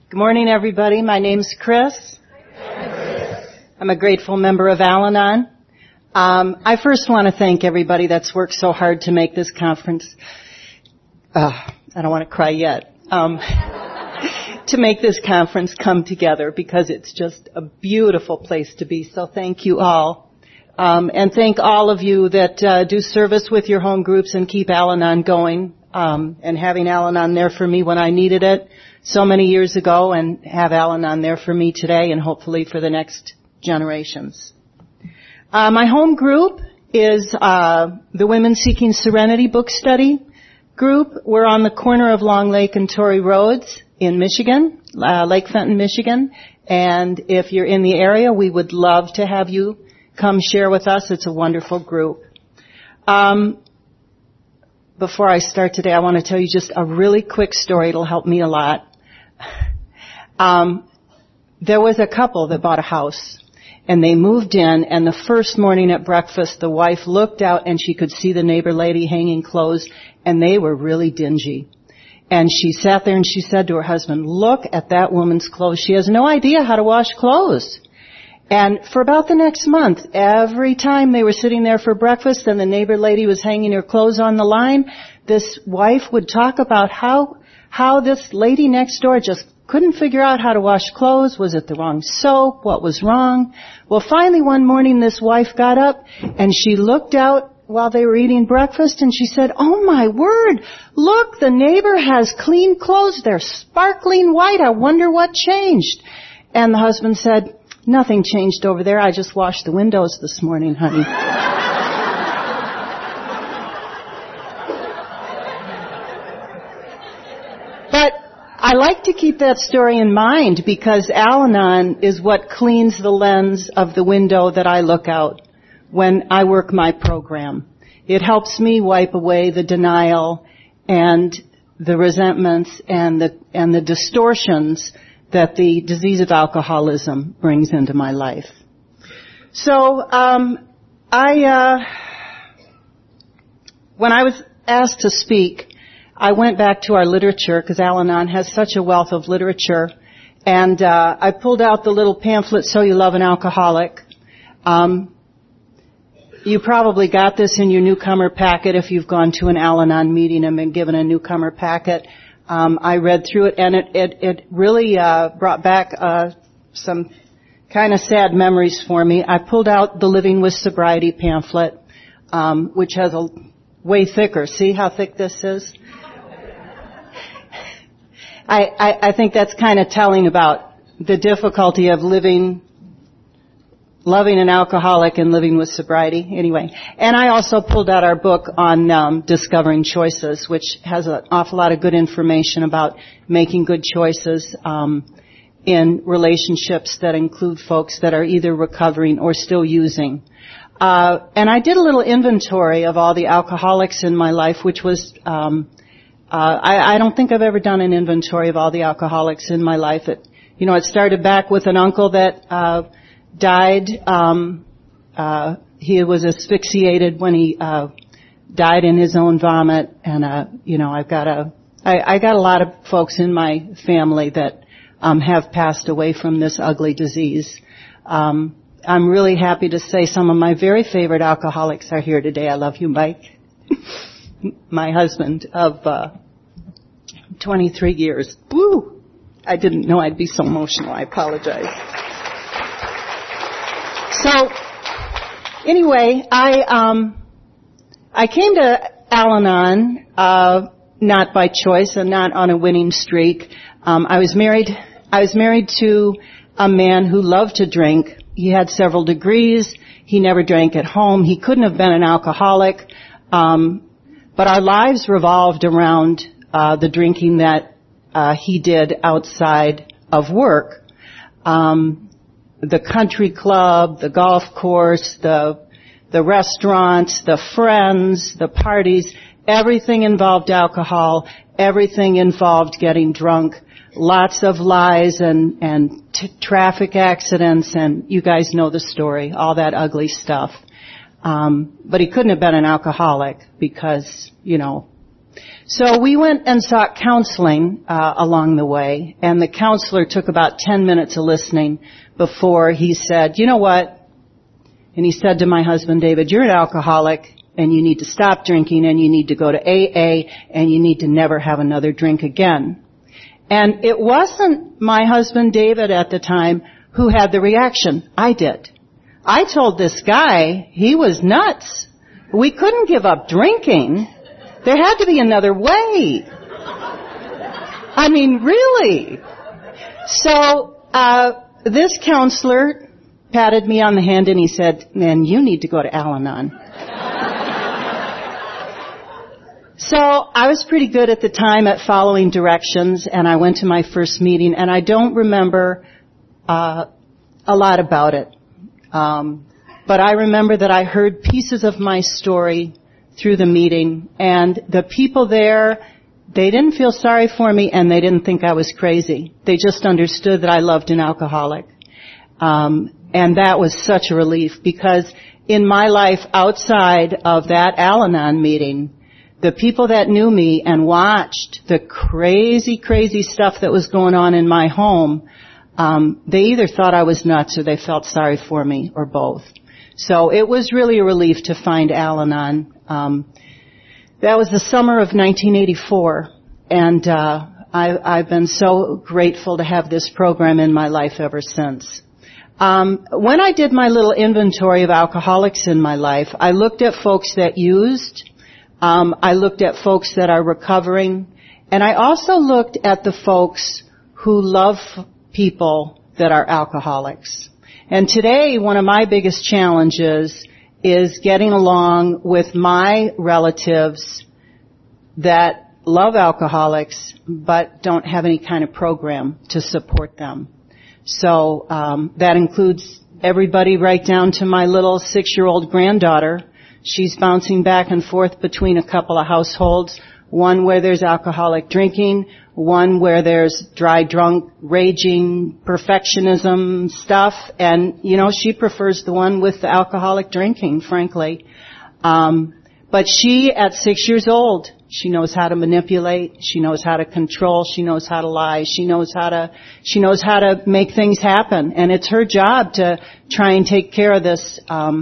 Good morning, everybody. My name's Chris. I'm a grateful member of Al-Anon. I first want to thank everybody that's worked so hard to make this conference, I don't want to cry yet, to make this conference come together, because it's just a beautiful place to be. So thank you all. And thank all of you that do service with your home groups and keep Al-Anon going, and having Al-Anon there for me when I needed it so many years ago, and have Al-Anon there for me today and hopefully for the next generations. My home group is the Women Seeking Serenity book study group. We're on the corner of Long Lake and Torrey Roads in Michigan, Lake Fenton, Michigan. And if you're in the area, we would love to have you come share with us. It's a wonderful group. Before I start today, I want to tell you just a really quick story. It'll help me a lot. There was a couple that bought a house, and they moved in, and the first morning at breakfast, the wife looked out and she could see the neighbor lady hanging clothes, and they were really dingy. And she sat there and she said to her husband, "Look at that woman's clothes. She has no idea how to wash clothes." And for about the next month, every time they were sitting there for breakfast and the neighbor lady was hanging her clothes on the line, this wife would talk about how this lady next door just couldn't figure out how to wash clothes. Was it the wrong soap? What was wrong? Well, finally one morning this wife got up and she looked out while they were eating breakfast and she said, "Oh my word, look, the neighbor has clean clothes. They're sparkling white. I wonder what changed." And the husband said, "Nothing changed over there. I just washed the windows this morning, honey." But I like to keep that story in mind because Al-Anon is what cleans the lens of the window that I look out when I work my program. It helps me wipe away the denial and the resentments and the distortions that the disease of alcoholism brings into my life. So, when I was asked to speak, I went back to our literature because Al-Anon has such a wealth of literature, and I pulled out the little pamphlet, So You Love an Alcoholic. You probably got this in your newcomer packet if you've gone to an Al-Anon meeting and been given a newcomer packet. I read through it, and it really brought back some kind of sad memories for me. I pulled out the Living with Sobriety pamphlet, which has a way thicker. See how thick this is? I think that's kind of telling about the difficulty of loving an alcoholic and living with sobriety. Anyway, and I also pulled out our book on Discovering Choices, which has an awful lot of good information about making good choices in relationships that include folks that are either recovering or still using. And I did a little inventory of all the alcoholics in my life, which was I don't think I've ever done an inventory of all the alcoholics in my life. It started back with an uncle that died. He was asphyxiated when he died in his own vomit, and I got a lot of folks in my family that have passed away from this ugly disease. I'm really happy to say some of my very favorite alcoholics are here today. I love you, Mike. My husband of 23 years. Woo! I didn't know I'd be so emotional. I apologize. So, anyway, I came to Al-Anon not by choice and not on a winning streak. I was married to a man who loved to drink. He had several degrees. He never drank at home. He couldn't have been an alcoholic. But our lives revolved around the drinking that he did outside of work. The country club, the golf course, the restaurants, the friends, the parties, everything involved alcohol, everything involved getting drunk, lots of lies and traffic accidents, and you guys know the story, all that ugly stuff. But he couldn't have been an alcoholic because, So we went and sought counseling along the way, and the counselor took about 10 minutes of listening before he said, you know what? And he said to my husband, David, you're an alcoholic, and you need to stop drinking, and you need to go to AA, and you need to never have another drink again. And it wasn't my husband, David, at the time who had the reaction. I did. I told this guy he was nuts. We couldn't give up drinking. There had to be another way. I mean, really. So, this counselor patted me on the hand and he said, man, you need to go to Al-Anon. So I was pretty good at the time at following directions, and I went to my first meeting, and I don't remember a lot about it. But I remember that I heard pieces of my story through the meeting, and the people there, they didn't feel sorry for me, and they didn't think I was crazy. They just understood that I loved an alcoholic. And that was such a relief, because in my life outside of that Al-Anon meeting, the people that knew me and watched the crazy, crazy stuff that was going on in my home, they either thought I was nuts or they felt sorry for me, or both. So it was really a relief to find Al-Anon. That was the summer of 1984, and I've been so grateful to have this program in my life ever since. When I did my little inventory of alcoholics in my life, I looked at folks that used, I looked at folks that are recovering, and I also looked at the folks who love people that are alcoholics. And today, one of my biggest challenges is getting along with my relatives that love alcoholics but don't have any kind of program to support them. So that includes everybody right down to my little 6-year-old granddaughter. She's bouncing back and forth between a couple of households, one where there's alcoholic drinking, one where there's dry drunk, raging, perfectionism stuff, and, you know, she prefers the one with the alcoholic drinking, frankly. But she, at 6 years old, she knows how to manipulate, she knows how to control, she knows how to lie, she knows how to make things happen, and it's her job to try and take care of this,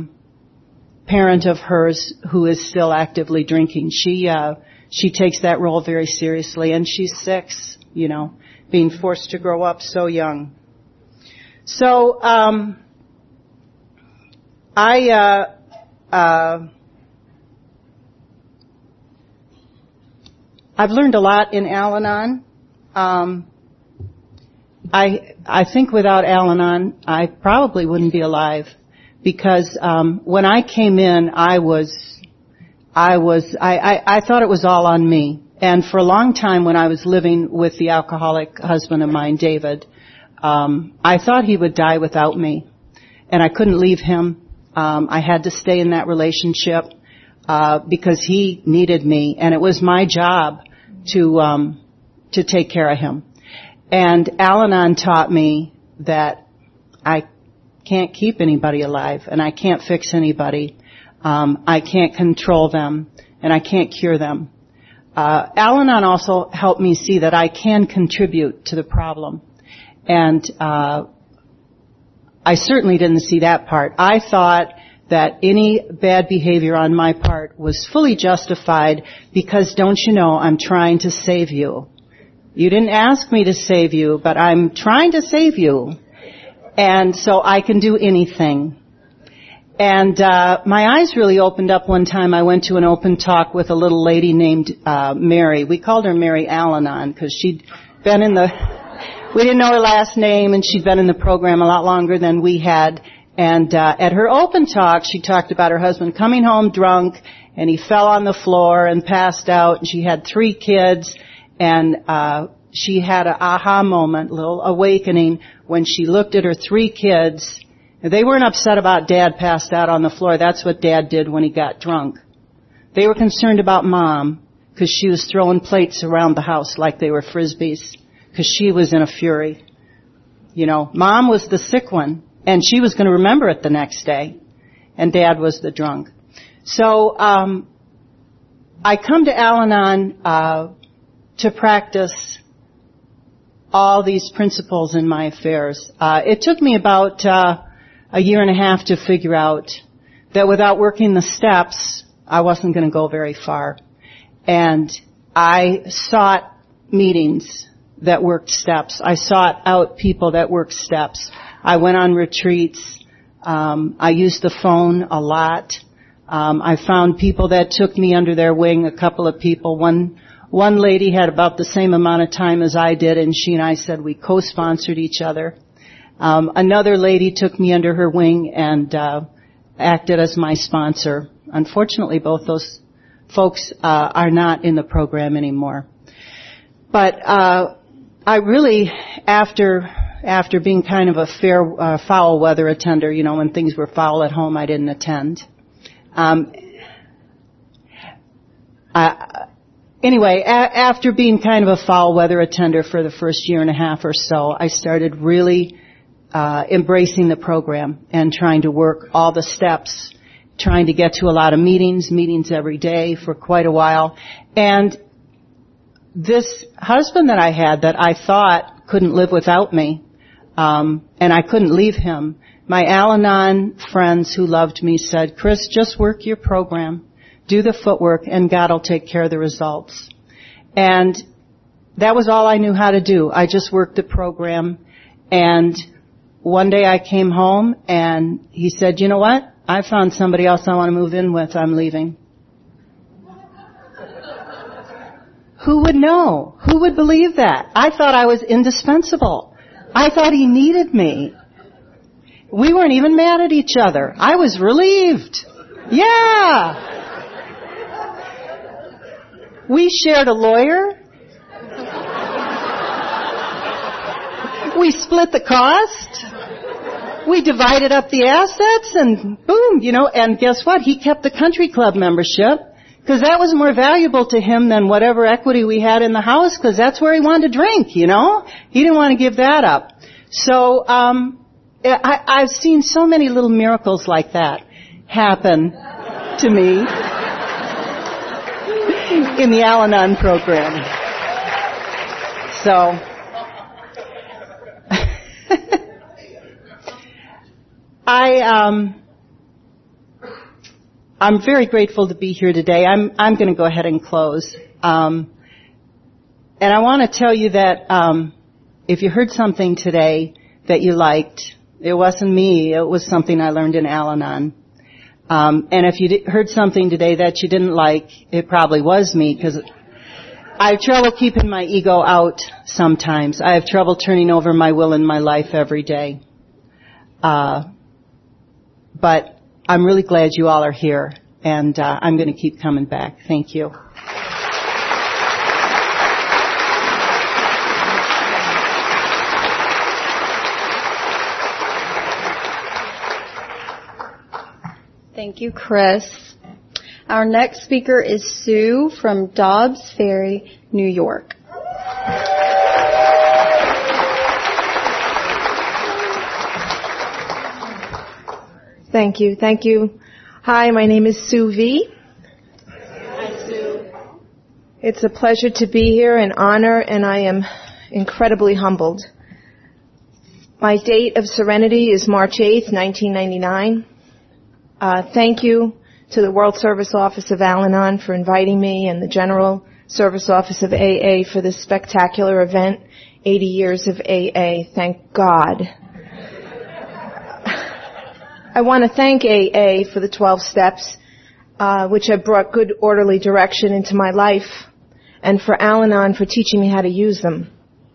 parent of hers who is still actively drinking. She takes that role very seriously, and she's 6, you know, being forced to grow up so young. So, I've learned a lot in Al-Anon. I think without Al-Anon, I probably wouldn't be alive, because when I came in, I thought it was all on me. And for a long time, when I was living with the alcoholic husband of mine, David, I thought he would die without me, and I couldn't leave him. I had to stay in that relationship because he needed me, and it was my job to take care of him. And Al-Anon taught me that I can't keep anybody alive, and I can't fix anybody. I can't control them, and I can't cure them. Al-Anon also helped me see that I can contribute to the problem. And I certainly didn't see that part. I thought that any bad behavior on my part was fully justified because, don't you know, I'm trying to save you. You didn't ask me to save you, but I'm trying to save you. And so I can do anything. And my eyes really opened up one time. I went to an open talk with a little lady named Mary. We called her Mary Al-Anon because she'd been in we didn't know her last name, and she'd been in the program a lot longer than we had. And at her open talk, she talked about her husband coming home drunk, and he fell on the floor and passed out, and she had 3 kids, and she had an aha moment, a little awakening, when she looked at her 3 kids. They weren't upset about Dad passed out on the floor. That's what Dad did when he got drunk. They were concerned about Mom because she was throwing plates around the house like they were Frisbees because she was in a fury. You know, Mom was the sick one, and she was going to remember it the next day, and Dad was the drunk. So I come to Al-Anon to practice all these principles in my affairs. It took me about a year and a half to figure out that without working the steps, I wasn't going to go very far. And I sought meetings that worked steps. I sought out people that worked steps. I went on retreats. I used the phone a lot. I found people that took me under their wing, a couple of people. One lady had about the same amount of time as I did, and she and I said we co-sponsored each other. Another lady took me under her wing and acted as my sponsor. Unfortunately, both those folks are not in the program anymore. But I really, after being kind of a foul weather attender, you know, when things were foul at home, I didn't attend. Anyway, after being kind of a foul weather attender for the first year and a half or so, I started really embracing the program and trying to work all the steps, trying to get to a lot of meetings every day for quite a while. And this husband that I had that I thought couldn't live without me, and I couldn't leave him, my Al-Anon friends who loved me said, Chris, just work your program, do the footwork, and God will take care of the results. And that was all I knew how to do. I just worked the program. And one day I came home and he said, you know what? I found somebody else I want to move in with. I'm leaving. Who would know? Who would believe that? I thought I was indispensable. I thought he needed me. We weren't even mad at each other. I was relieved. Yeah. We shared a lawyer. We split the cost. We divided up the assets and boom, you know, and guess what? He kept the country club membership because that was more valuable to him than whatever equity we had in the house because that's where he wanted to drink, you know. He didn't want to give that up. So, I've seen so many little miracles like that happen to me in the Al-Anon program. So, I'm very grateful to be here today. I'm going to go ahead and close. And I want to tell you that if you heard something today that you liked, it wasn't me. It was something I learned in Al-Anon. And if you heard something today that you didn't like, it probably was me because I have trouble keeping my ego out sometimes. I have trouble turning over my will in my life every day. But I'm really glad you all are here, and I'm going to keep coming back. Thank you. Thank you, Chris. Our next speaker is Sue from Dobbs Ferry, New York. Thank you. Thank you. Hi, my name is Sue V. Hi, Sue. It's a pleasure to be here, an honor, and I am incredibly humbled. My date of serenity is March 8th, 1999. Thank you to the World Service Office of Al-Anon for inviting me and the General Service Office of AA for this spectacular event, 80 years of AA. Thank God. I want to thank AA for the 12 steps, which have brought good orderly direction into my life, and for Al-Anon for teaching me how to use them.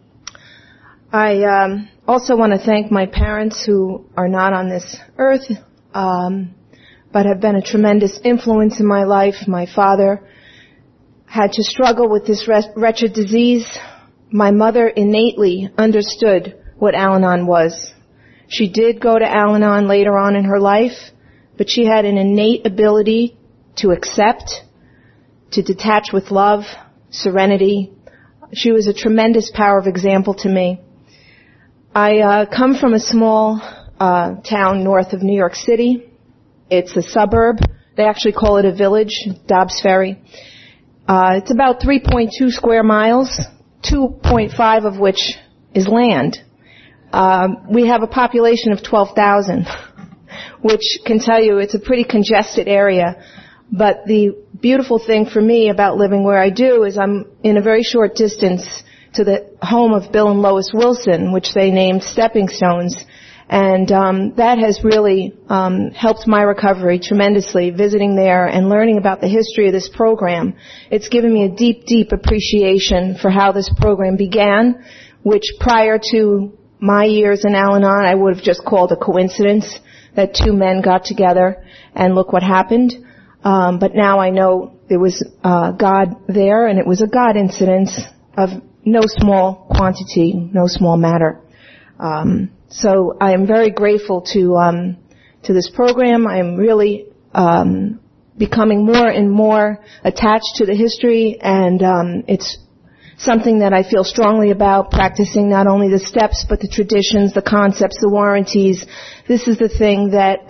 I also want to thank my parents who are not on this earth, but have been a tremendous influence in my life. My father had to struggle with this wretched disease. My mother innately understood what Al-Anon was. She did go to Al-Anon later on in her life, but she had an innate ability to accept, to detach with love, serenity. She was a tremendous power of example to me. I come from a small town north of New York City. It's a suburb. They actually call it a village, Dobbs Ferry. It's about 3.2 square miles, 2.5 of which is land. We have a population of 12,000, which can tell you it's a pretty congested area. But the beautiful thing for me about living where I do is I'm in a very short distance to the home of Bill and Lois Wilson, which they named Stepping Stones. And that has really helped my recovery tremendously, visiting there and learning about the history of this program. It's given me a deep, deep appreciation for how this program began, which prior to my years in Al-Anon, I would have just called a coincidence that two men got together and look what happened. But now I know there was God there, and it was a God incidence of no small quantity, no small matter. So I am very grateful to this program. I am really becoming more and more attached to the history, and it's something that I feel strongly about, practicing not only the steps but the traditions, the concepts, the warranties. This is the thing that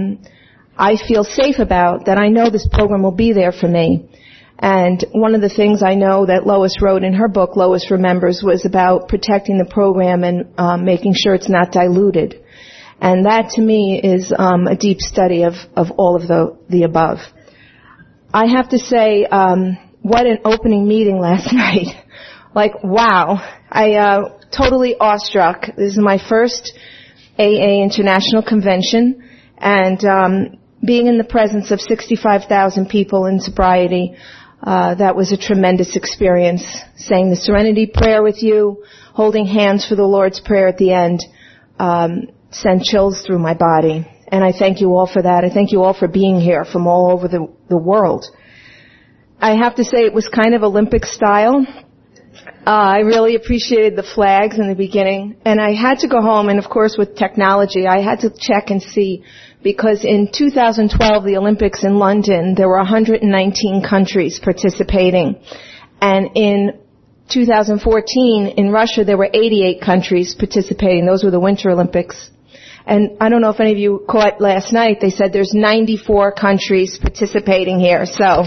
I feel safe about, that I know this program will be there for me. And one of the things I know that Lois wrote in her book, Lois Remembers, was about protecting the program and making sure it's not diluted. And that to me is a deep study of all of the above. I have to say, what an opening meeting last night. Like, wow. I totally awestruck. This is my first AA International Convention, and being in the presence of 65,000 people in sobriety, that was a tremendous experience. Saying the Serenity Prayer with you, holding hands for the Lord's Prayer at the end, sent chills through my body. And I thank you all for that. I thank you all for being here from all over the world. I have to say it was kind of Olympic style. I really appreciated the flags in the beginning. And I had to go home, and of course with technology, I had to check and see, because in 2012, the Olympics in London, there were 119 countries participating. And in 2014, in Russia, there were 88 countries participating. Those were the Winter Olympics. And I don't know if any of you caught last night, they said there's 94 countries participating here. So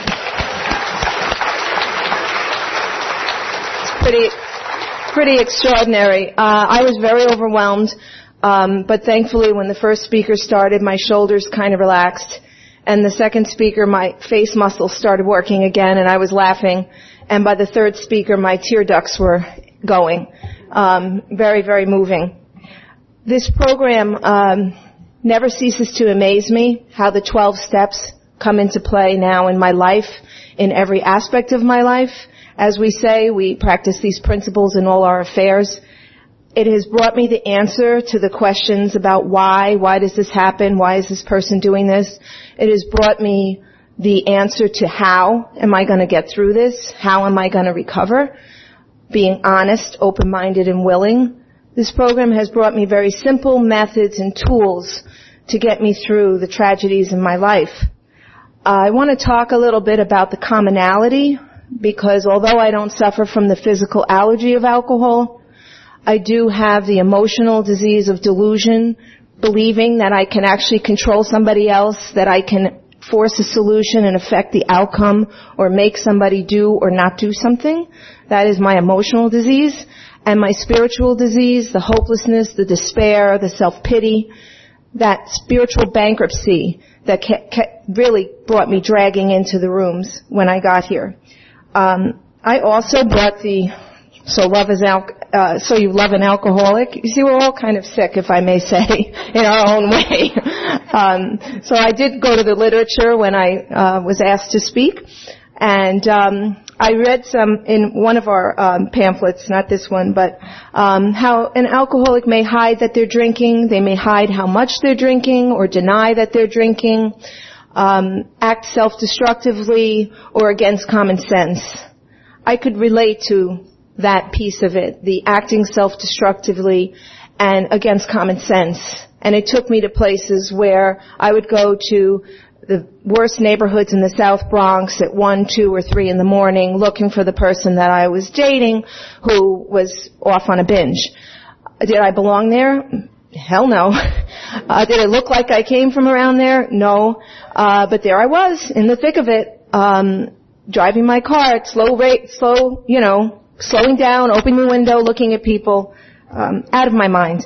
it's pretty extraordinary. I was very overwhelmed. But thankfully, when the first speaker started, my shoulders kind of relaxed. And the second speaker, my face muscles started working again, and I was laughing. And by the third speaker, my tear ducts were going. Very, very moving. This program never ceases to amaze me, how the 12 steps come into play now in my life, in every aspect of my life. As we say, we practice these principles in all our affairs. It has brought me the answer to the questions about why does this happen, why is this person doing this. It has brought me the answer to how am I going to get through this, how am I going to recover, being honest, open-minded, and willing. This program has brought me very simple methods and tools to get me through the tragedies in my life. I want to talk a little bit about the commonality, because although I don't suffer from the physical allergy of alcohol, I do have the emotional disease of delusion, believing that I can actually control somebody else, that I can force a solution and affect the outcome or make somebody do or not do something. That is my emotional disease. And my spiritual disease, the hopelessness, the despair, the self-pity, that spiritual bankruptcy that really brought me dragging into the rooms when I got here. I also brought the So You Love an Alcoholic. You see, we're all kind of sick, if I may say, in our own way. So I did go to the literature when I was asked to speak, and I read some in one of our pamphlets, not this one, but how an alcoholic may hide that they're drinking, they may hide how much they're drinking or deny that they're drinking, act self-destructively or against common sense. I could relate to that piece of it, the acting self-destructively and against common sense. And it took me to places where I would go to the worst neighborhoods in the South Bronx at 1, 2, or 3 in the morning looking for the person that I was dating who was off on a binge. Did I belong there? Hell no. Did it look like I came from around there? No. But there I was in the thick of it. driving my car at slow rate, slowing down, opening the window, looking at people, out of my mind.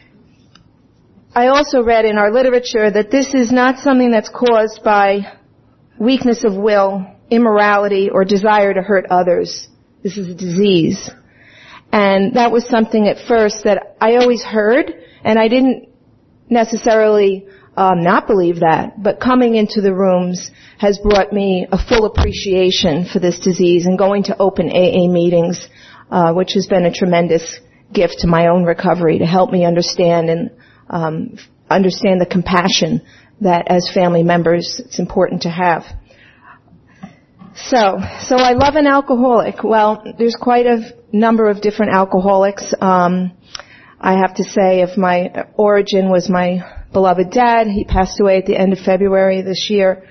I also read in our literature that this is not something that's caused by weakness of will, immorality, or desire to hurt others. This is a disease. And that was something at first that I always heard, and I didn't necessarily not believe that, but coming into the rooms has brought me a full appreciation for this disease, and going to open AA meetings, which has been a tremendous gift to my own recovery to help me understand and understand the compassion that as family members it's important to have. So I love an alcoholic. Well, there's quite a number of different alcoholics. I have to say, if my origin was my beloved dad, he passed away at the end of February this year.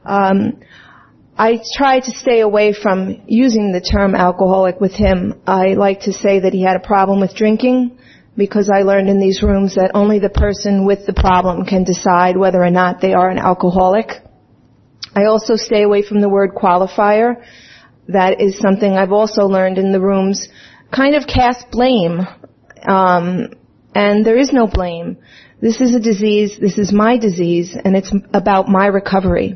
I try to stay away from using the term alcoholic with him. I like to say that he had a problem with drinking, because I learned in these rooms that only the person with the problem can decide whether or not they are an alcoholic. I also stay away from the word qualifier. That is something I've also learned in the rooms. Kind of cast blame, and there is no blame. This is a disease, this is my disease, and it's about my recovery.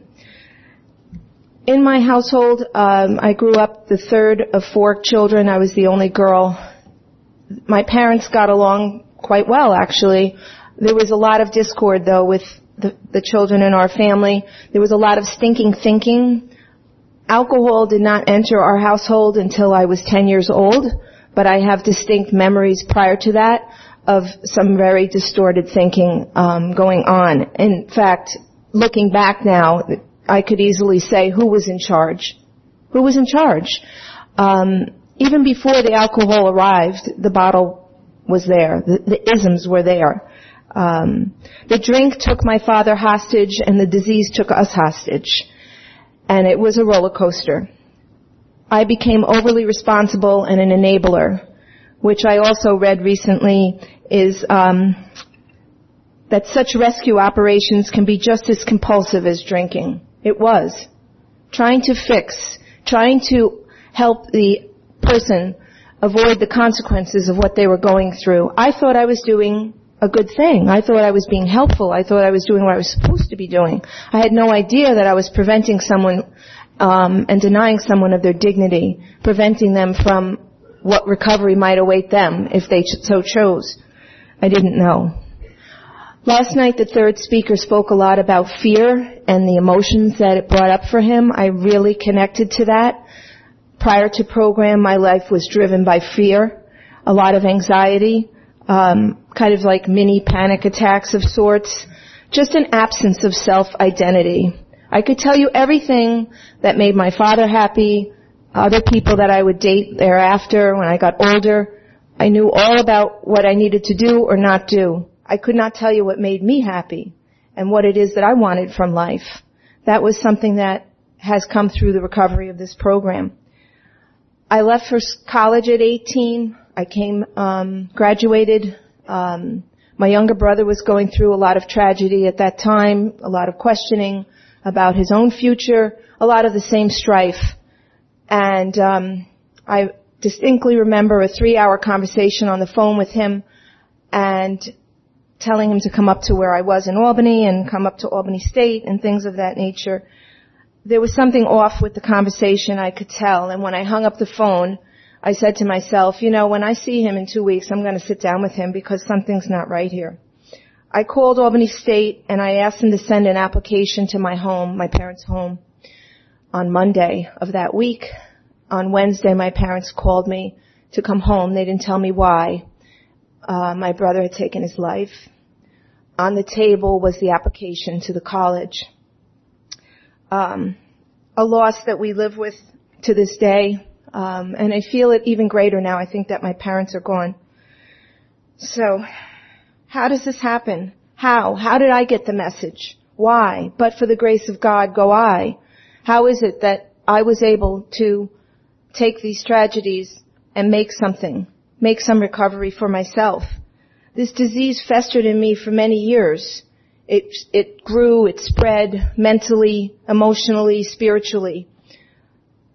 In my household, I grew up the third of 4 children. I was the only girl. My parents got along quite well, actually. There was a lot of discord, though, with the children in our family. There was a lot of stinking thinking. Alcohol did not enter our household until I was 10 years old, but I have distinct memories prior to that of some very distorted thinking going on. In fact, looking back now, I could easily say who was in charge. Who was in charge? Even before the alcohol arrived, the bottle was there. The isms were there. The drink took my father hostage, and the disease took us hostage. And it was a roller coaster. I became overly responsible and an enabler, which I also read recently is that such rescue operations can be just as compulsive as drinking. It was. Trying to fix, trying to help the person avoid the consequences of what they were going through. I thought I was doing a good thing. I thought I was being helpful. I thought I was doing what I was supposed to be doing. I had no idea that I was preventing someone and denying someone of their dignity, preventing them from what recovery might await them if they so chose. I didn't know. Last night, the third speaker spoke a lot about fear and the emotions that it brought up for him. I really connected to that. Prior to program, my life was driven by fear, a lot of anxiety, kind of like mini panic attacks of sorts, just an absence of self-identity. I could tell you everything that made my father happy, other people that I would date thereafter when I got older. I knew all about what I needed to do or not do. I could not tell you what made me happy and what it is that I wanted from life. That was something that has come through the recovery of this program. I left for college at 18. I graduated. My younger brother was going through a lot of tragedy at that time, a lot of questioning about his own future, a lot of the same strife. And I distinctly remember a 3-hour conversation on the phone with him and telling him to come up to where I was in Albany and come up to Albany State and things of that nature. There was something off with the conversation, I could tell. And when I hung up the phone, I said to myself, when I see him in 2 weeks, I'm going to sit down with him because something's not right here. I called Albany State and I asked them to send an application to my home, my parents' home, on Monday of that week. On Wednesday, my parents called me to come home. They didn't tell me why. My brother had taken his life. On the table was the application to the college. A loss that we live with to this day. And I feel it even greater now. I think that my parents are gone. So, how does this happen? How? How did I get the message? Why? But for the grace of God, go I. How is it that I was able to take these tragedies and make some recovery for myself? This disease festered in me for many years. It grew, it spread mentally, emotionally, spiritually.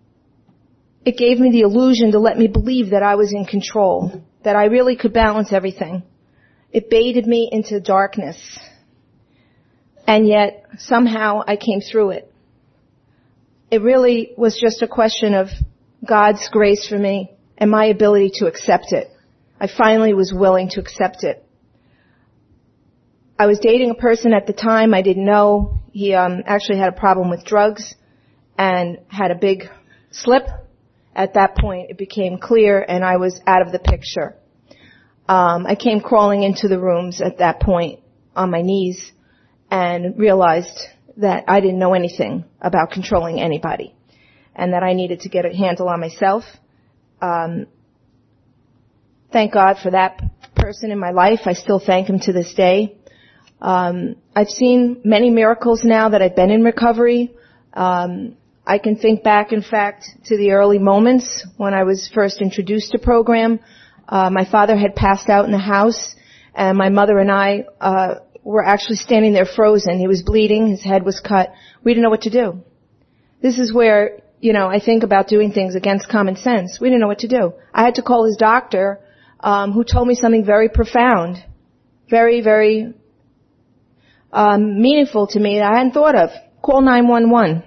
it gave me the illusion to let me believe that I was in control, that I really could balance everything. It baited me into darkness. And yet, somehow, I came through it. It really was just a question of God's grace for me and my ability to accept it. I finally was willing to accept it. I was dating a person at the time I didn't know. He actually had a problem with drugs and had a big slip. At that point, it became clear and I was out of the picture. I came crawling into the rooms at that point on my knees and realized that I didn't know anything about controlling anybody and that I needed to get a handle on myself. Thank God for that person in my life. I still thank him to this day. I've seen many miracles now that I've been in recovery. I can think back, in fact, to the early moments when I was first introduced to program. My father had passed out in the house, and my mother and I were actually standing there frozen. He was bleeding. His head was cut. We didn't know what to do. This is where, I think about doing things against common sense. We didn't know what to do. I had to call his doctor, who told me something very profound, very, very meaningful to me that I hadn't thought of. Call 911.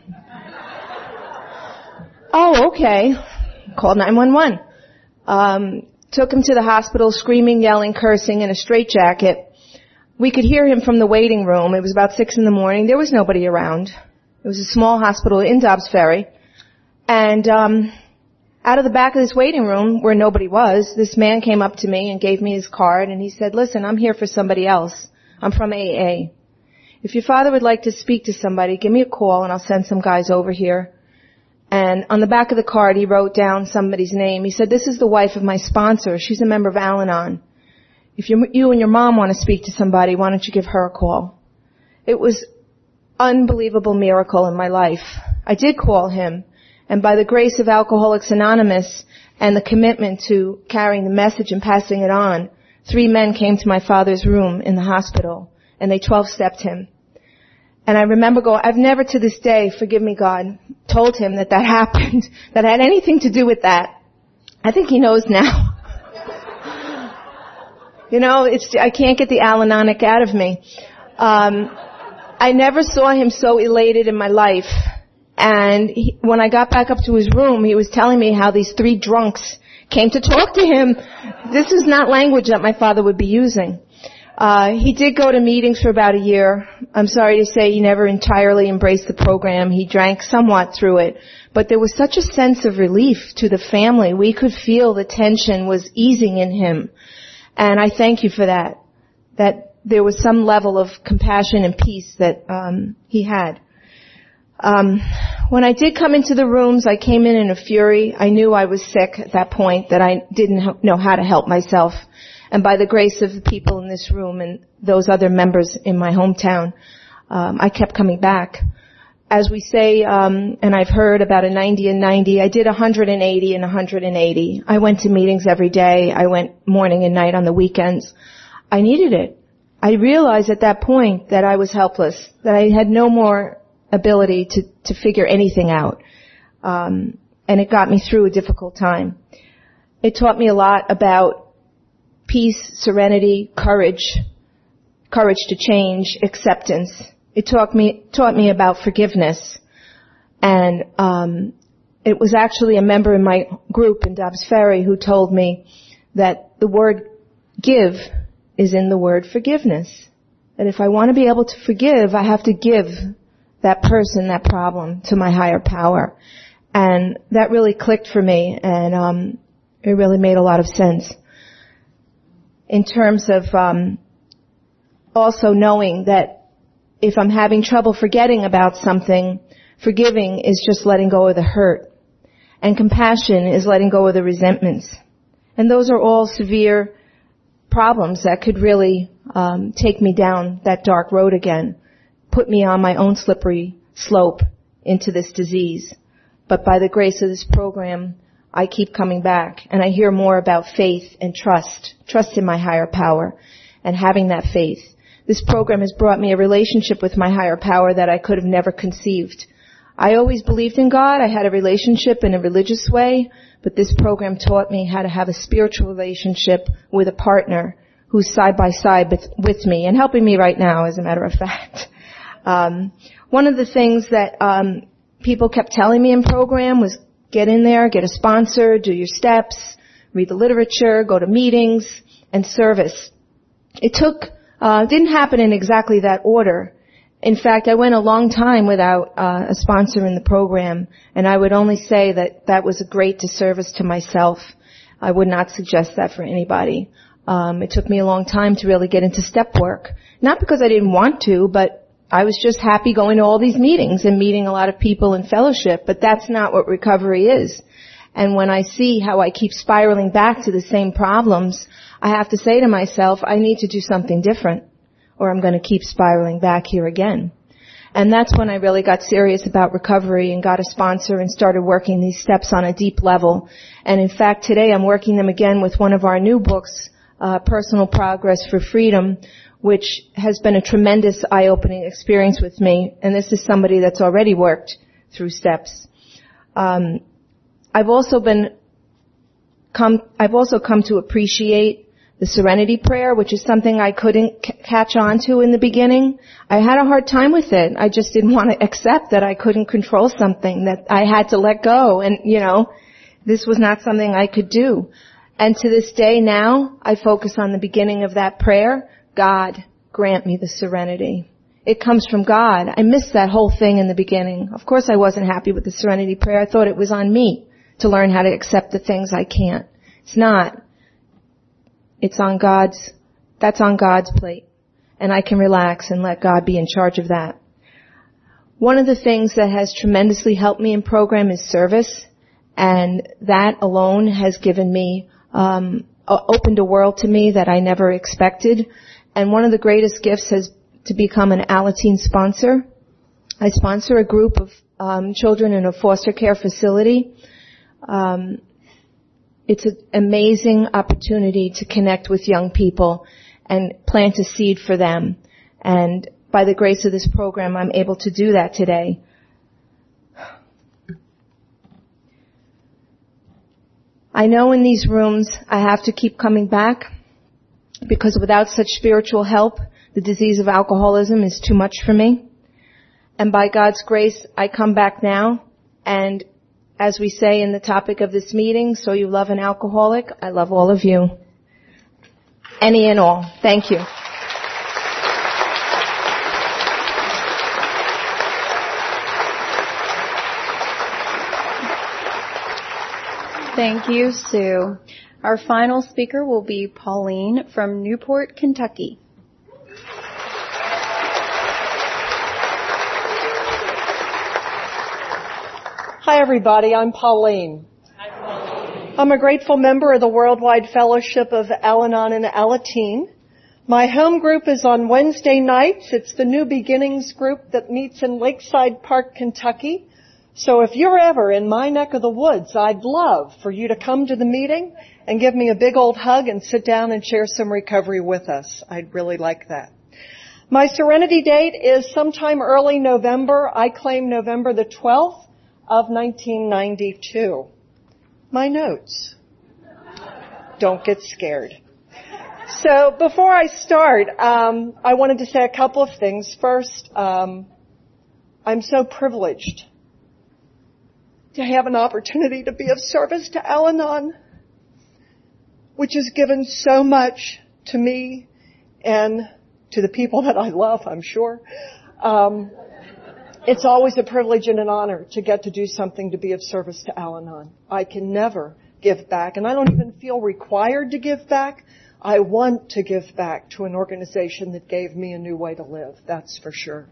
Oh, okay. Called 911. Took him to the hospital, screaming, yelling, cursing, in a straitjacket. We could hear him from the waiting room. It was about 6 a.m. There was nobody around. It was a small hospital in Dobbs Ferry. And out of the back of this waiting room, where nobody was, this man came up to me and gave me his card, and he said, "Listen, I'm here for somebody else. I'm from AA. If your father would like to speak to somebody, give me a call, and I'll send some guys over here." And on the back of the card, he wrote down somebody's name. He said, "This is the wife of my sponsor. She's a member of Al-Anon. If you and your mom want to speak to somebody, why don't you give her a call?" It was unbelievable miracle in my life. I did call him, and by the grace of Alcoholics Anonymous and the commitment to carrying the message and passing it on, 3 men came to my father's room in the hospital, and they 12-stepped him. And I remember I've never to this day, forgive me God, told him that happened, that had anything to do with that. I think he knows now. I can't get the Al-Anonic out of me. I never saw him so elated in my life. And when I got back up to his room, he was telling me how these 3 drunks came to talk to him. This is not language that my father would be using. He did go to meetings for about a year. I'm sorry to say he never entirely embraced the program. He drank somewhat through it. But there was such a sense of relief to the family. We could feel the tension was easing in him. And I thank you for that there was some level of compassion and peace that he had. When I did come into the rooms, I came in a fury. I knew I was sick at that point, that I didn't know how to help myself. And by the grace of the people in this room and those other members in my hometown, I kept coming back. As we say, and I've heard about a 90 and 90, I did 180 and 180. I went to meetings every day. I went morning and night on the weekends. I needed it. I realized at that point that I was helpless, that I had no more ability to figure anything out. And it got me through a difficult time. It taught me a lot about peace, serenity, courage to change, acceptance. It taught me about forgiveness. And it was actually a member in my group in Dobbs Ferry who told me that the word give is in the word forgiveness. That if I want to be able to forgive, I have to give that person, that problem, to my higher power. And that really clicked for me, and it really made a lot of sense. In terms of also knowing that if I'm having trouble forgetting about something, forgiving is just letting go of the hurt. And compassion is letting go of the resentments. And those are all severe problems that could really take me down that dark road again, put me on my own slippery slope into this disease. But by the grace of this program, I keep coming back, and I hear more about faith and trust in my higher power, and having that faith. This program has brought me a relationship with my higher power that I could have never conceived. I always believed in God. I had a relationship in a religious way, but this program taught me how to have a spiritual relationship with a partner who's side by side with me and helping me right now, as a matter of fact. One of the things that people kept telling me in program was get in there, get a sponsor, do your steps, read the literature, go to meetings, and service. It didn't happen in exactly that order. In fact, I went a long time without a sponsor in the program, and I would only say that was a great disservice to myself. I would not suggest that for anybody. It took me a long time to really get into step work. Not because I didn't want to, but I was just happy going to all these meetings and meeting a lot of people in fellowship, but that's not what recovery is. And when I see how I keep spiraling back to the same problems, I have to say to myself, I need to do something different, or I'm going to keep spiraling back here again. And that's when I really got serious about recovery and got a sponsor and started working these steps on a deep level. And in fact, today I'm working them again with one of our new books, Personal Progress for Freedom, which has been a tremendous eye-opening experience with me. And this is somebody that's already worked through steps. I've also come to appreciate the Serenity Prayer, which is something I couldn't catch on to in the beginning. I had a hard time with it. I just didn't want to accept that I couldn't control something, that I had to let go. And, this was not something I could do. And to this day now, I focus on the beginning of that prayer. God, grant me the serenity. It comes from God. I missed that whole thing in the beginning. Of course I wasn't happy with the Serenity Prayer. I thought it was on me to learn how to accept the things I can't. It's not. That's on God's plate. And I can relax and let God be in charge of that. One of the things that has tremendously helped me in program is service. And that alone has given me, opened a world to me that I never expected. And one of the greatest gifts has to become an Alateen sponsor. I sponsor a group of children in a foster care facility. It's an amazing opportunity to connect with young people and plant a seed for them. And by the grace of this program, I'm able to do that today. I know in these rooms I have to keep coming back because without such spiritual help, the disease of alcoholism is too much for me. And by God's grace, I come back now. And as we say in the topic of this meeting, so you love an alcoholic, I love all of you. Any and all. Thank you. Thank you, Sue. Our final speaker will be Pauline from Newport, Kentucky. Hi, everybody. I'm Pauline. Hi, Pauline. I'm a grateful member of the Worldwide Fellowship of Al-Anon and Alateen. My home group is on Wednesday nights. It's the New Beginnings group that meets in Lakeside Park, Kentucky. So if you're ever in my neck of the woods, I'd love for you to come to the meeting and give me a big old hug and sit down and share some recovery with us. I'd really like that. My Serenity date is sometime early November. I claim November the 12th. Of 1992. My notes. Don't get scared. So before I start, I wanted to say a couple of things. First, I'm so privileged to have an opportunity to be of service to Al-Anon, which has given so much to me and to the people that I love, I'm sure. It's always a privilege and an honor to get to do something to be of service to Al-Anon. I can never give back, and I don't even feel required to give back. I want to give back to an organization that gave me a new way to live, that's for sure.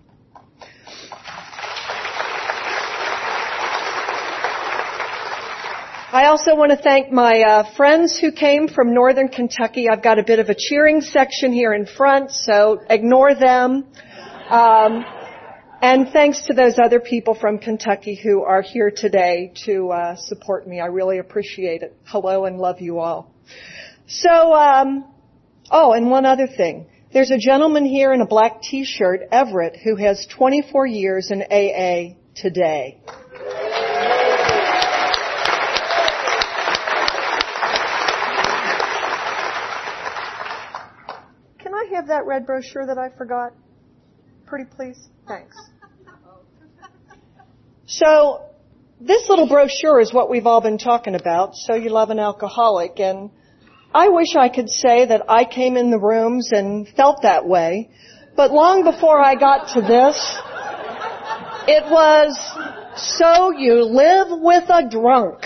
I also want to thank my friends who came from Northern Kentucky. I've got a bit of a cheering section here in front, so ignore them. And thanks to those other people from Kentucky who are here today to support me. I really appreciate it. Hello and love you all. So, and one other thing. There's a gentleman here in a black t-shirt, Everett, who has 24 years in AA today. I have that red brochure that I forgot? Pretty please? Thanks. So, this little brochure is what we've all been talking about, So You Love an Alcoholic, and I wish I could say that I came in the rooms and felt that way, but long before I got to this, it was, So You Live with a Drunk.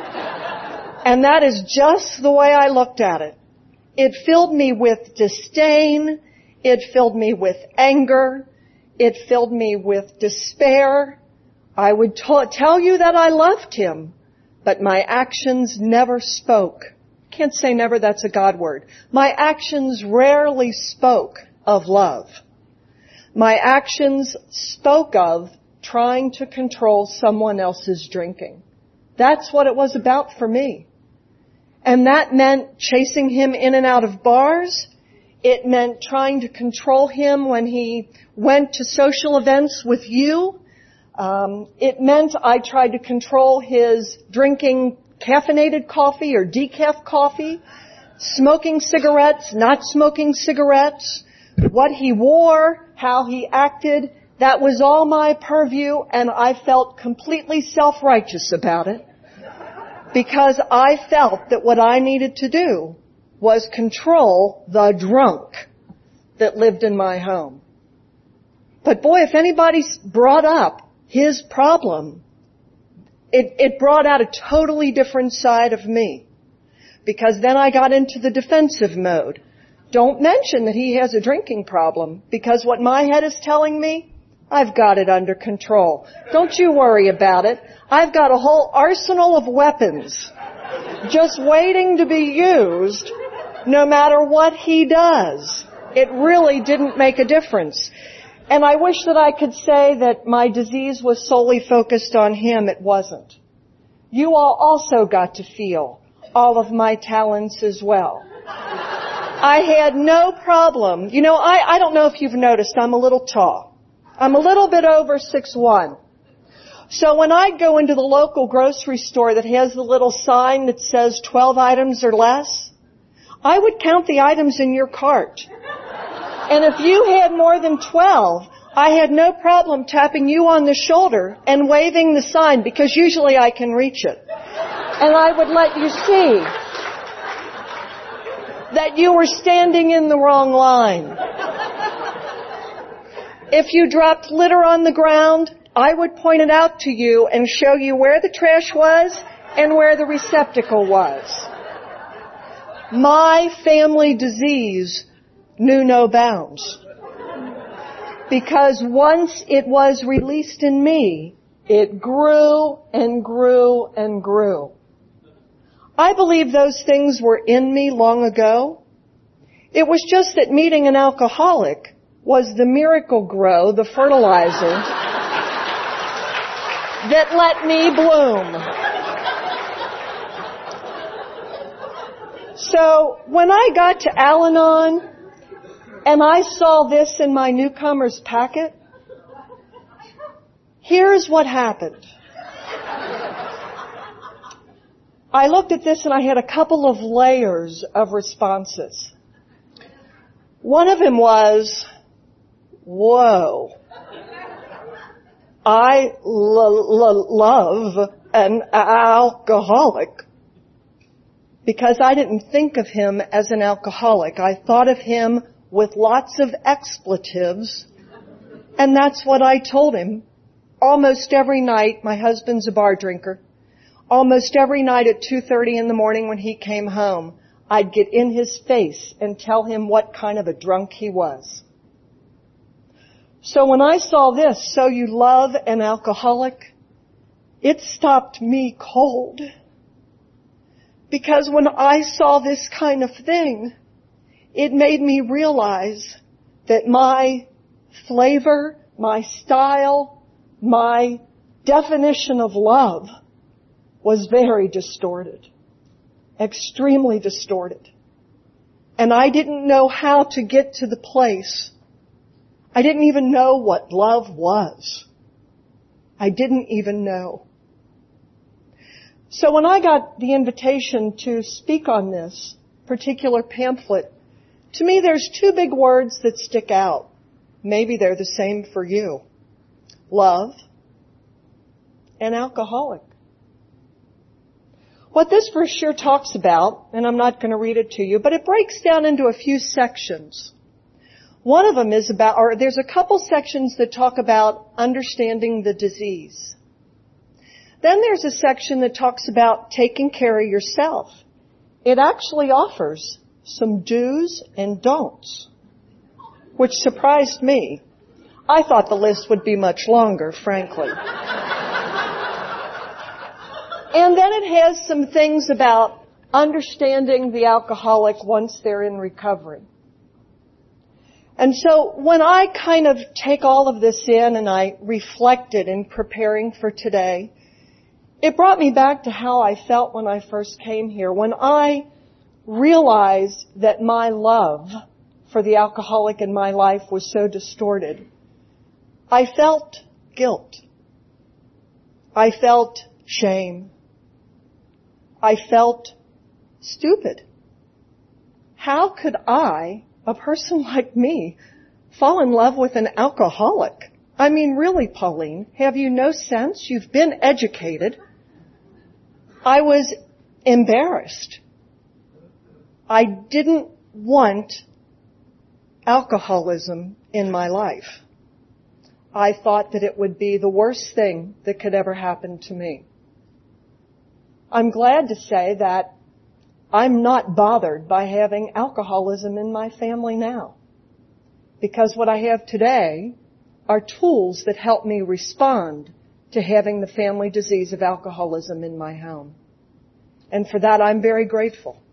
And that is just the way I looked at it. It filled me with disdain, it filled me with anger, it filled me with despair. I would tell you that I loved him, but my actions never spoke. Can't say never, that's a God word. My actions rarely spoke of love. My actions spoke of trying to control someone else's drinking. That's what it was about for me. And that meant chasing him in and out of bars. It meant trying to control him when he went to social events with you. It meant I tried to control his drinking caffeinated coffee or decaf coffee, smoking cigarettes, not smoking cigarettes, what he wore, how he acted. That was all my purview, and I felt completely self-righteous about it because I felt that what I needed to do was control the drunk that lived in my home. But boy, if anybody brought up his problem, it brought out a totally different side of me. Because then I got into the defensive mode. Don't mention that he has a drinking problem, because what my head is telling me, I've got it under control. Don't you worry about it. I've got a whole arsenal of weapons just waiting to be used no matter what he does. It really didn't make a difference. And I wish that I could say that my disease was solely focused on him. It wasn't. You all also got to feel all of my talents as well. I had no problem. You know, I don't know if you've noticed, I'm a little tall. I'm a little bit over 6'1". So when I go into the local grocery store that has the little sign that says 12 items or less, I would count the items in your cart. And if you had more than 12, I had no problem tapping you on the shoulder and waving the sign, because usually I can reach it. And I would let you see that you were standing in the wrong line. If you dropped litter on the ground, I would point it out to you and show you where the trash was and where the receptacle was. My family disease knew no bounds. Because once it was released in me, it grew and grew and grew. I believe those things were in me long ago. It was just that meeting an alcoholic was the miracle grow, the fertilizer that let me bloom. So when I got to Al-Anon and I saw this in my newcomer's packet, here's what happened. I looked at this and I had a couple of layers of responses. One of them was, whoa, I love an alcoholic. Because I didn't think of him as an alcoholic. I thought of him with lots of expletives, and that's what I told him. Almost every night, my husband's a bar drinker. Almost every night at 2:30 in the morning when he came home, I'd get in his face and tell him what kind of a drunk he was. So when I saw this, So You Love an Alcoholic, it stopped me cold. Because when I saw this kind of thing, it made me realize that my flavor, my style, my definition of love was very distorted. Extremely distorted. And I didn't know how to get to the place. I didn't even know what love was. I didn't even know. So when I got the invitation to speak on this particular pamphlet To me, there's two big words that stick out. Maybe they're the same for you. Love and alcoholic. What this brochure talks about, and I'm not going to read it to you, but it breaks down into a few sections. One of them is about, or there's a couple sections that talk about understanding the disease. Then there's a section that talks about taking care of yourself. It actually offers some do's and don'ts, which surprised me. I thought the list would be much longer, frankly. And then it has some things about understanding the alcoholic once they're in recovery. And so when I kind of take all of this in and I reflected in preparing for today, it brought me back to how I felt when I first came here. When I realized that my love for the alcoholic in my life was so distorted, I felt guilt. I felt shame. I felt stupid. How could I, a person like me, fall in love with an alcoholic? I mean, really, Pauline, have you no sense? You've been educated. I was embarrassed. I didn't want alcoholism in my life. I thought that it would be the worst thing that could ever happen to me. I'm glad to say that I'm not bothered by having alcoholism in my family now, because what I have today are tools that help me respond to having the family disease of alcoholism in my home. And for that, I'm very grateful.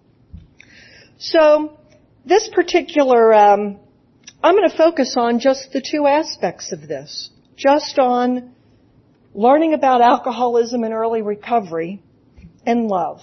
So this particular, I'm going to focus on just the two aspects of this, just on learning about alcoholism and early recovery and love.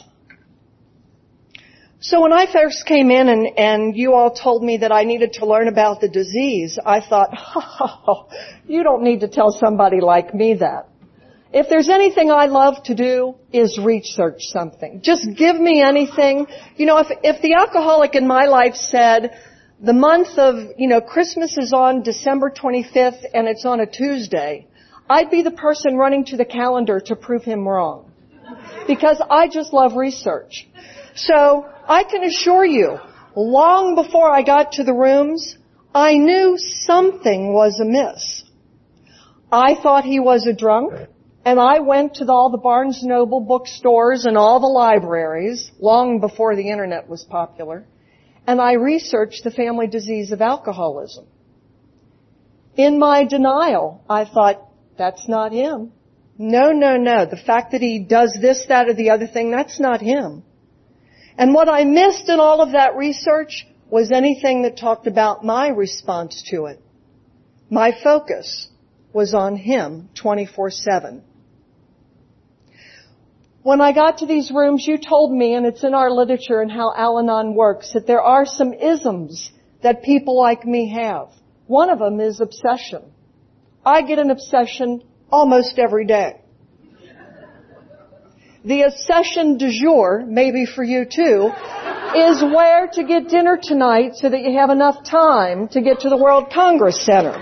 So when I first came in and you all told me that I needed to learn about the disease, I thought, oh, you don't need to tell somebody like me that. If there's anything I love to do is research something. Just give me anything. You know, if the alcoholic in my life said the month of, Christmas is on December 25th and it's on a Tuesday, I'd be the person running to the calendar to prove him wrong. Because I just love research. So I can assure you, long before I got to the rooms, I knew something was amiss. I thought he was a drunk, and I went to all the Barnes & Noble bookstores and all the libraries, long before the internet was popular, and I researched the family disease of alcoholism. In my denial, I thought, that's not him. No. The fact that he does this, that, or the other thing, that's not him. And what I missed in all of that research was anything that talked about my response to it. My focus was on him 24/7. When I got to these rooms, you told me, and it's in our literature and how Al-Anon works, that there are some isms that people like me have. One of them is obsession. I get an obsession almost every day. The obsession du jour, maybe for you too, is where to get dinner tonight so that you have enough time to get to the World Congress Center.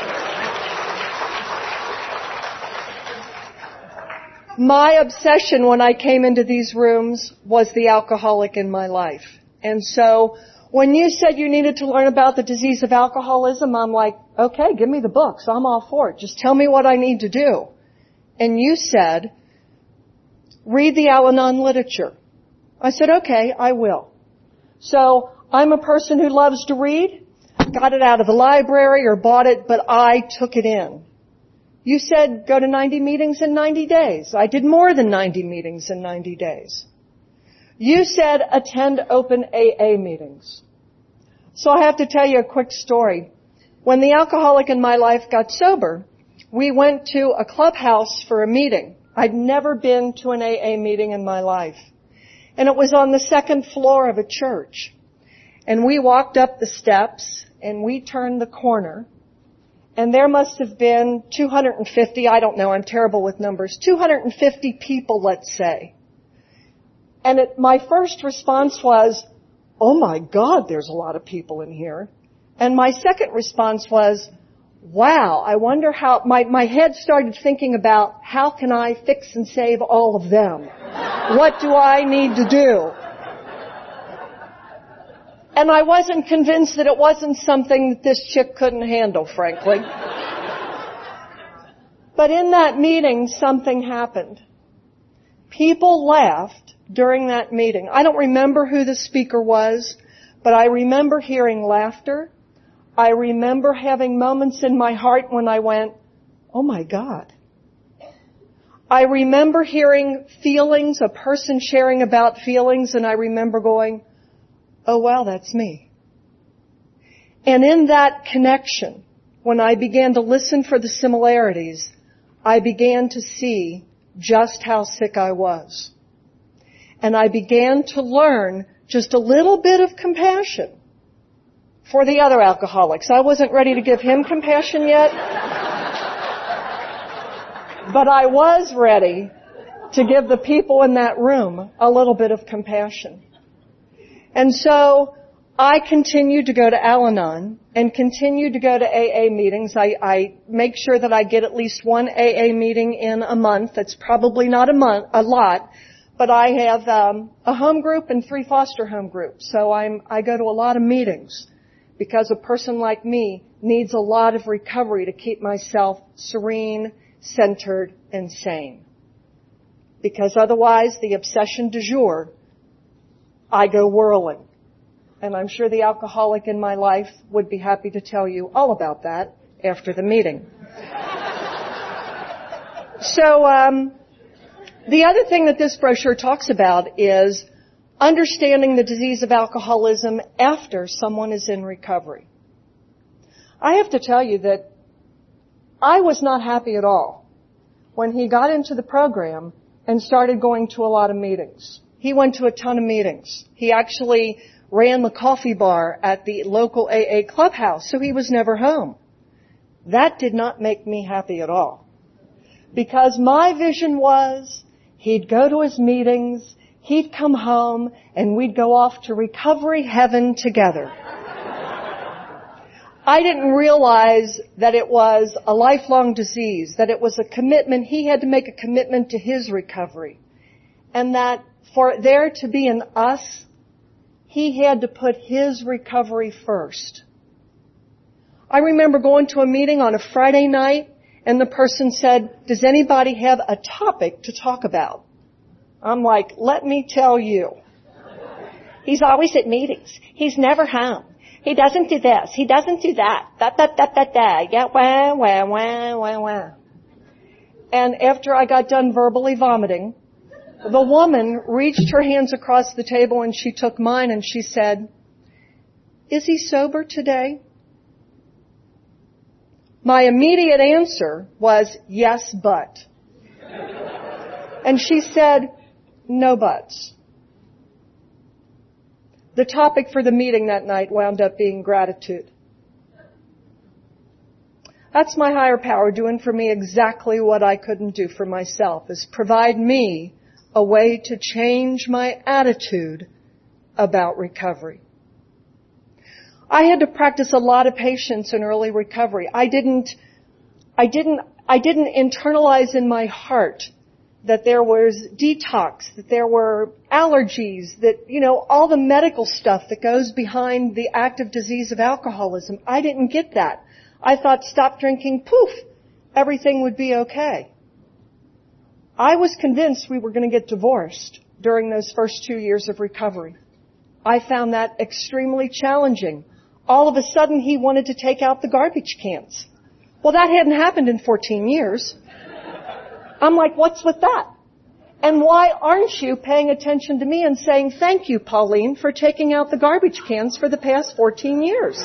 My obsession when I came into these rooms was the alcoholic in my life. And so when you said you needed to learn about the disease of alcoholism, I'm like, okay, give me the books. I'm all for it. Just tell me what I need to do. And you said, read the Al-Anon literature. I said, okay, I will. So I'm a person who loves to read. Got it out of the library or bought it, but I took it in. You said go to 90 meetings in 90 days. I did more than 90 meetings in 90 days. You said attend open AA meetings. So I have to tell you a quick story. When the alcoholic in my life got sober, we went to a clubhouse for a meeting. I'd never been to an AA meeting in my life. And it was on the second floor of a church. And we walked up the steps and we turned the corner. And there must have been 250, I don't know, I'm terrible with numbers, 250 people, let's say. And my first response was, oh my God, there's a lot of people in here. And my second response was, wow, I wonder how, my head started thinking about how can I fix and save all of them? What do I need to do? And I wasn't convinced that it wasn't something that this chick couldn't handle, frankly. But in that meeting, something happened. People laughed during that meeting. I don't remember who the speaker was, but I remember hearing laughter. I remember having moments in my heart when I went, oh my God. I remember hearing feelings, a person sharing about feelings, and I remember going, oh wow, that's me. And in that connection, when I began to listen for the similarities, I began to see just how sick I was. And I began to learn just a little bit of compassion for the other alcoholics. I wasn't ready to give him compassion yet, but I was ready to give the people in that room a little bit of compassion. And so I continued to go to Al-Anon and continued to go to AA meetings. I make sure that I get at least one AA meeting in a month. That's probably not a lot, but I have a home group and 3 foster home groups. So I go to a lot of meetings because a person like me needs a lot of recovery to keep myself serene, centered, and sane. Because otherwise, the obsession du jour, I go whirling. And I'm sure the alcoholic in my life would be happy to tell you all about that after the meeting. So, the other thing that this brochure talks about is understanding the disease of alcoholism after someone is in recovery. I have to tell you that I was not happy at all when he got into the program and started going to a lot of meetings. He went to a ton of meetings. He actually ran the coffee bar at the local AA clubhouse, so he was never home. That did not make me happy at all. Because my vision was he'd go to his meetings, he'd come home, and we'd go off to recovery heaven together. I didn't realize that it was a lifelong disease, that it was a commitment. He had to make a commitment to his recovery. And that for there to be an us, he had to put his recovery first. I remember going to a meeting on a Friday night, and the person said, does anybody have a topic to talk about? I'm like, let me tell you. He's always at meetings. He's never home. He doesn't do this. He doesn't do that. Yeah, wah. And after I got done verbally vomiting, the woman reached her hands across the table and she took mine and she said, is he sober today? My immediate answer was, yes, but. And she said, no buts. The topic for the meeting that night wound up being gratitude. That's my higher power doing for me exactly what I couldn't do for myself, is provide me a way to change my attitude about recovery. I had to practice a lot of patience in early recovery. I didn't internalize in my heart that there was detox, that there were allergies, that, all the medical stuff that goes behind the active disease of alcoholism. I didn't get that. I thought stop drinking, poof, everything would be okay. I was convinced we were going to get divorced during those first 2 years of recovery. I found that extremely challenging. All of a sudden, he wanted to take out the garbage cans. Well, that hadn't happened in 14 years. I'm like, what's with that? And why aren't you paying attention to me and saying, thank you, Pauline, for taking out the garbage cans for the past 14 years?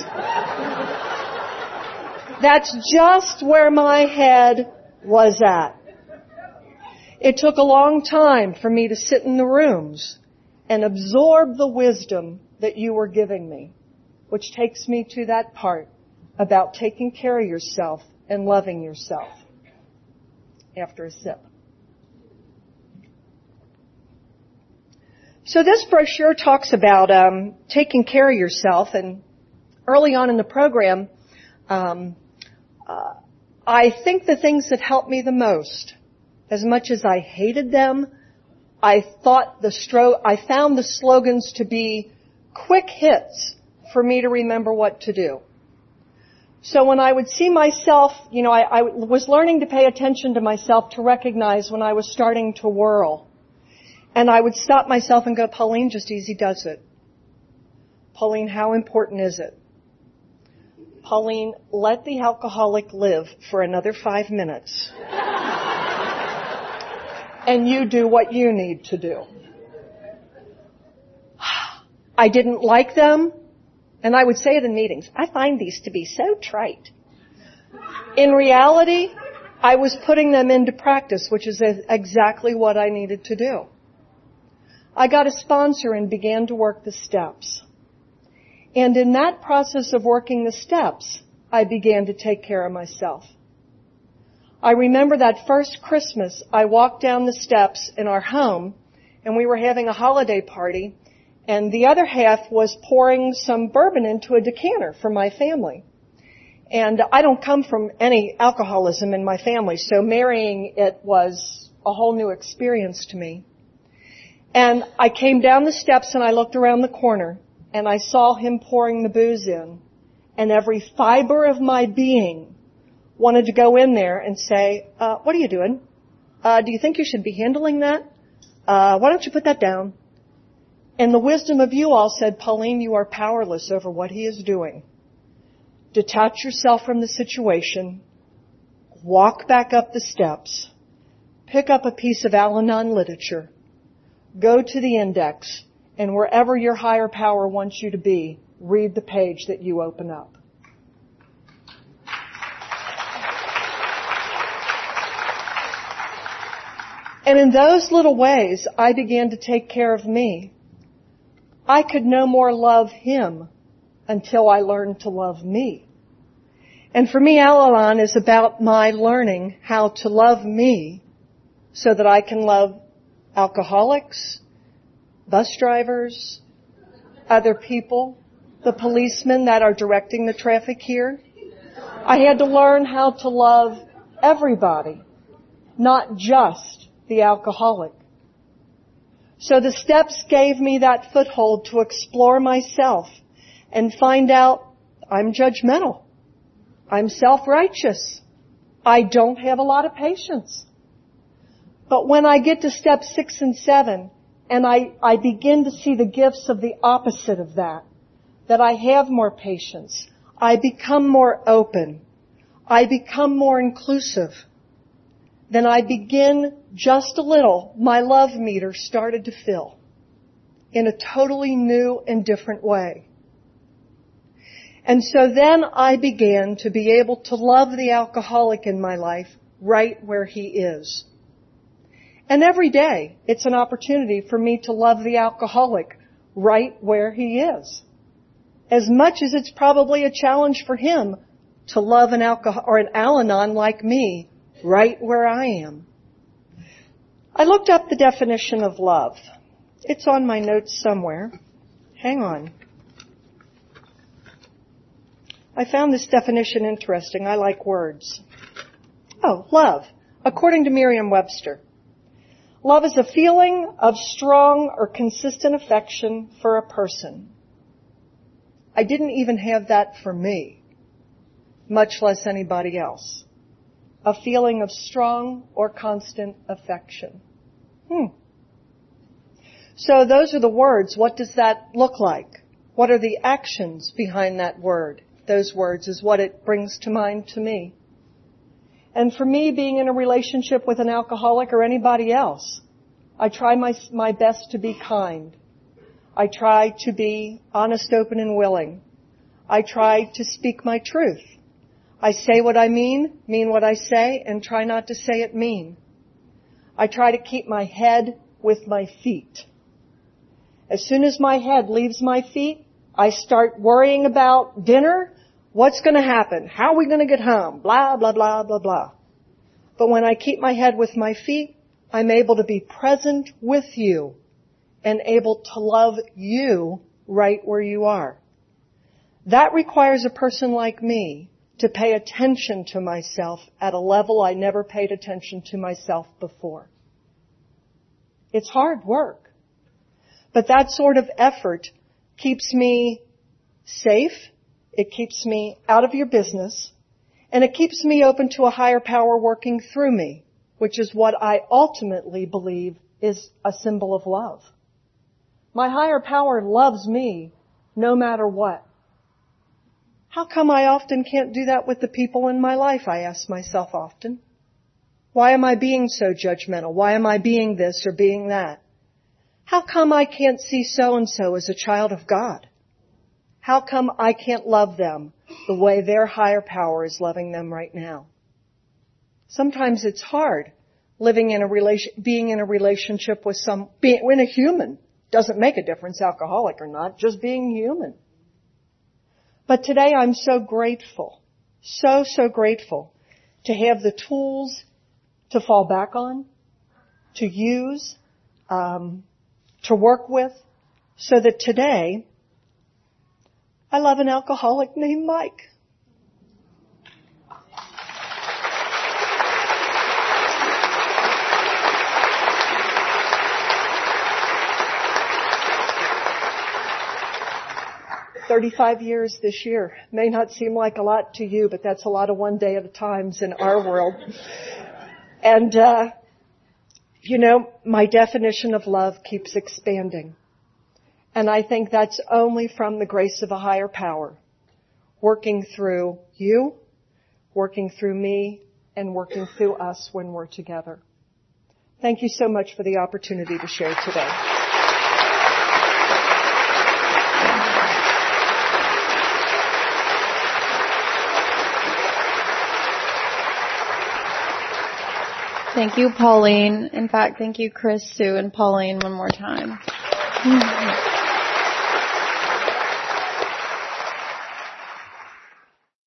That's just where my head was at. It took a long time for me to sit in the rooms and absorb the wisdom that you were giving me, which takes me to that part about taking care of yourself and loving yourself. After a sip. So this brochure talks about taking care of yourself, and early on in the program, I think the things that helped me the most, as much as I hated them, I found the slogans to be quick hits for me to remember what to do. So when I would see myself, I was learning to pay attention to myself to recognize when I was starting to whirl. And I would stop myself and go, Pauline, just easy does it. Pauline, how important is it? Pauline, let the alcoholic live for another 5 minutes. And you do what you need to do. I didn't like them. And I would say it in meetings, I find these to be so trite. In reality, I was putting them into practice, which is exactly what I needed to do. I got a sponsor and began to work the steps. And in that process of working the steps, I began to take care of myself. I remember that first Christmas, I walked down the steps in our home, and we were having a holiday party, and the other half was pouring some bourbon into a decanter for my family. And I don't come from any alcoholism in my family, so marrying it was a whole new experience to me. And I came down the steps and I looked around the corner and I saw him pouring the booze in, and every fiber of my being wanted to go in there and say, what are you doing? Do you think you should be handling that? Why don't you put that down? And the wisdom of you all said, Pauline, you are powerless over what he is doing. Detach yourself from the situation, walk back up the steps, pick up a piece of Al-Anon literature, go to the index, and wherever your higher power wants you to be, read the page that you open up. And in those little ways, I began to take care of me. I could no more love him until I learned to love me. And for me, Al-Anon is about my learning how to love me so that I can love alcoholics, bus drivers, other people, the policemen that are directing the traffic here. I had to learn how to love everybody, not just the alcoholic. So the steps gave me that foothold to explore myself and find out I'm judgmental. I'm self-righteous. I don't have a lot of patience. But when I get to step 6 and 7, and I begin to see the gifts of the opposite of that I have more patience, I become more open, I become more inclusive, then I begin just a little, my love meter started to fill in a totally new and different way. And so then I began to be able to love the alcoholic in my life right where he is. And every day, it's an opportunity for me to love the alcoholic right where he is. As much as it's probably a challenge for him to love an Al-Anon like me right where I am. I looked up the definition of love. It's on my notes somewhere. Hang on. I found this definition interesting. I like words. Oh, love. According to Merriam-Webster, love is a feeling of strong or consistent affection for a person. I didn't even have that for me, much less anybody else. A feeling of strong or constant affection. So those are the words. What does that look like? What are the actions behind that word? Those words is what it brings to mind to me. And for me, being in a relationship with an alcoholic or anybody else, I try my best to be kind. I try to be honest, open, and willing. I try to speak my truth. I say what I mean what I say, and try not to say it mean. I try to keep my head with my feet. As soon as my head leaves my feet, I start worrying about dinner. What's going to happen? How are we going to get home? Blah, blah, blah, blah, blah. But when I keep my head with my feet, I'm able to be present with you and able to love you right where you are. That requires a person like me to pay attention to myself at a level I never paid attention to myself before. It's hard work. But that sort of effort keeps me safe, it keeps me out of your business, and it keeps me open to a higher power working through me, which is what I ultimately believe is a symbol of love. My higher power loves me no matter what. How come I often can't do that with the people in my life, I ask myself often. Why am I being so judgmental? Why am I being this or being that? How come I can't see so-and-so as a child of God? How come I can't love them the way their higher power is loving them right now? Sometimes it's hard being in a relationship with when a human doesn't make a difference, alcoholic or not, just being human. But today I'm so grateful, so grateful to have the tools to fall back on, to use, to work with, so that today I love an alcoholic named Mike. "35 years this year. May not seem like a lot to you, but that's a lot of one day at a time in our world. And, my definition of love keeps expanding. And I think that's only from the grace of a higher power, working through you, working through me, and working through us when we're together. Thank you so much for the opportunity to share today. Thank you, Pauline. In fact, thank you, Chris, Sue, and Pauline one more time.